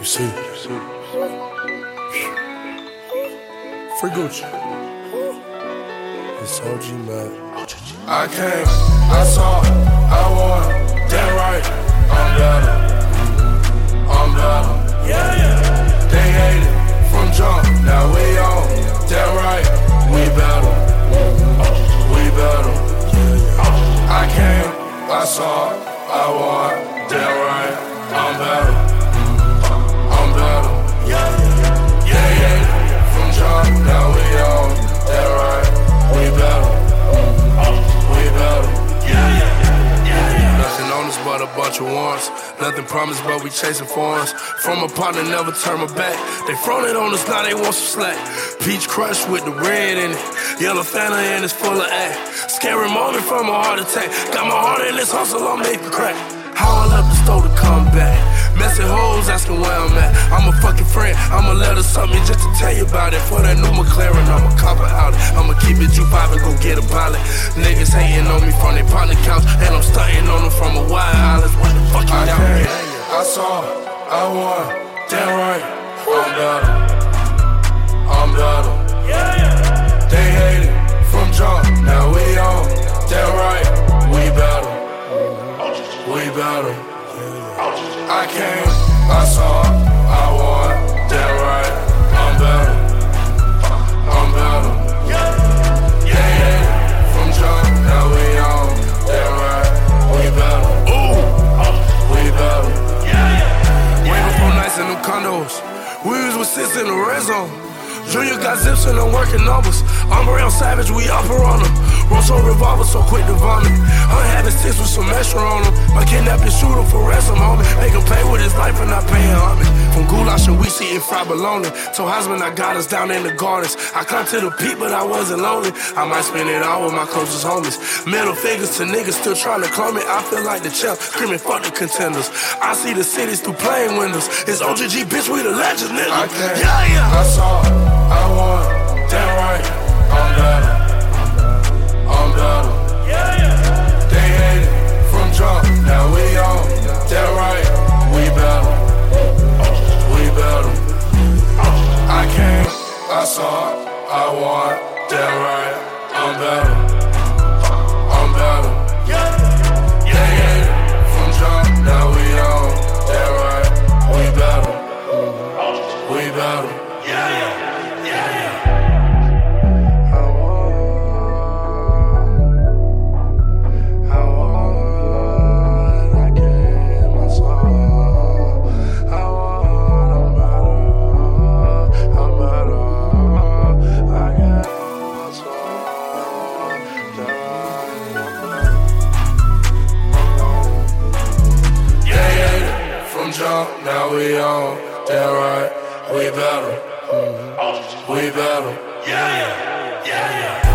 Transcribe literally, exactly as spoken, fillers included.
You see? Free Gucci. It's O G, man. I came, I saw, I won, damn right, I'm better, I'm better. Yeah, yeah. They hate it from jump, now we on, damn right, we better, we better. I came, I saw, I won, damn right, I'm better, I'm better. Yeah, yeah. They hate it from jump, now we on, damn right, we better. Nothing on us but a bunch of wants. Nothing promised but we chasing foreigns. From a partner, never turn my back. They front it on us, now they want some slack. Peach crush with the red in it. Yellow Fanta and it's full of act. Scary moment from a heart attack. Got my heart in this hustle, I'm making crack. How I left the store to come back. Messing hoes asking where I'm at. I'm a fucking friend, I'ma let her something just to tell you about it. For that new McLaren, I'ma cop it out. I'ma keep it G five and go get a pilot. Niggas hating on me from their partner couch, and I'm stunting on them from a wide island. What the fuck you down here? I saw, I won, damn right, I'm better, I'm better. They hate it from jump, now we on, damn right, we better, we better. I came, I saw, I won, damn right, I'm better, I'm better. They hate it from jump, now we on, damn right, we better, ooh, we better. Wake up all nights in them condos, we was with sis in the red zone. Junior got zips and I'm working numbers. I'm real savage, we upper on them. Rosso revolver so quick to vomit. I'm having six with some extra on them. My kidnapping shooter for ransom, homie. Make him pay with his life and not paying homie. From goulash and we eating fried bologna. So husband, I got us down in the gardens. I climbed to the peak, but I wasn't lonely. I might spend it all with my closest homies. Middle fingers to niggas still trying to clone me. I feel like the champ, screaming fuck the contenders. I see the cities through plane windows. It's O G G, bitch, we the legends, nigga. I came, yeah, yeah. I saw, I won, damn right, I'm better, I'm better. They hate it from jump, now we on, damn right, we better, we better. I came, I saw, I won, damn right, I'm better, I'm better. They hate it from jump, now we on, damn right, we better, we better. Yeah, yeah, yeah, yeah. Now we on, damn right, we better, we better. Yeah, yeah, yeah, yeah.